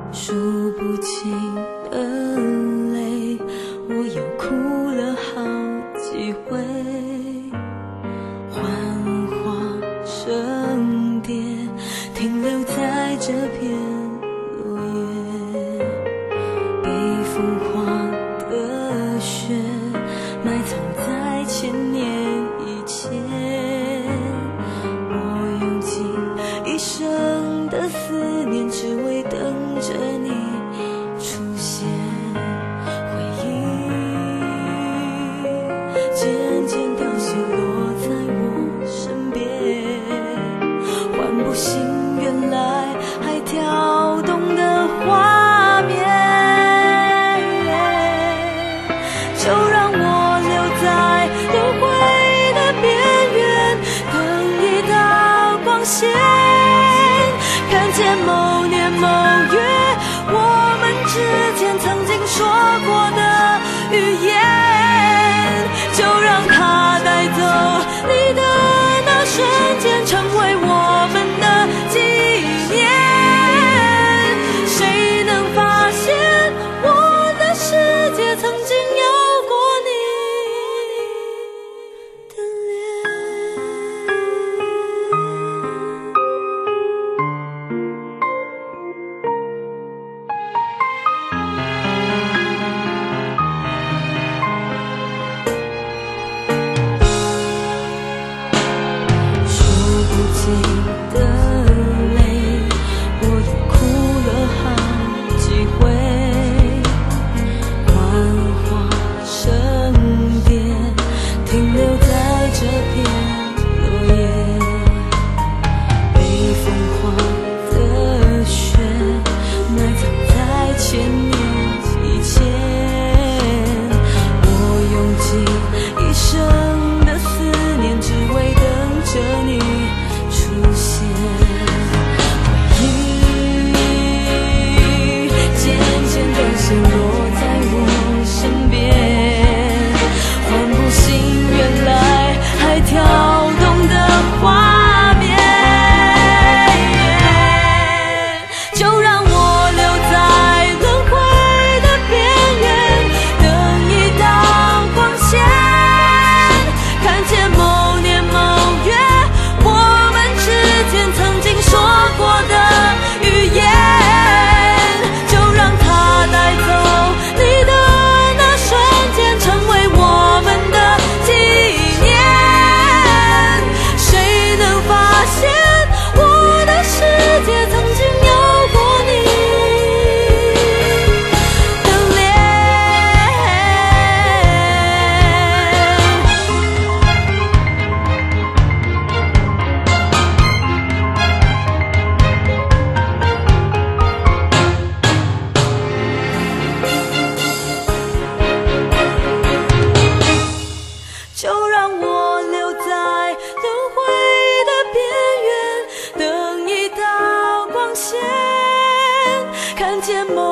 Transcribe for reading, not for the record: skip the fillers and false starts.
数不尽的泪，我又哭了好几回。幻化成蝶，停留在这片落叶。被风化的雪，埋藏在千年以前。我用尽一生的思念，只为等着你出现。回忆渐渐凋谢，落在我身边，唤不醒原来还跳动的画面。就让我留在轮回的边缘，等一道光线，看见某年某月我们之间曾经说过的语言。就让它带走你的那瞬间，成为我们的纪念。谁能发现我的世界曾经有过你的脸。数不尽的泪，我又哭了好几回。幻化成蝶，停留在这片落叶。被风化的雪，埋藏在千年以前。我用尽一生的思念，只为等着你出现。回忆渐渐凋谢，落在我身边，唤不醒原来还跳动的画面。就让我留在轮回的边缘，等一道光线，看见某年某月我们之间曾经说过的语言。就让它带走你的那瞬间，成为我们的纪念。谁能发现我的世界曾经有过你的脸。就让我留在轮回的边缘，等一道光线，看见某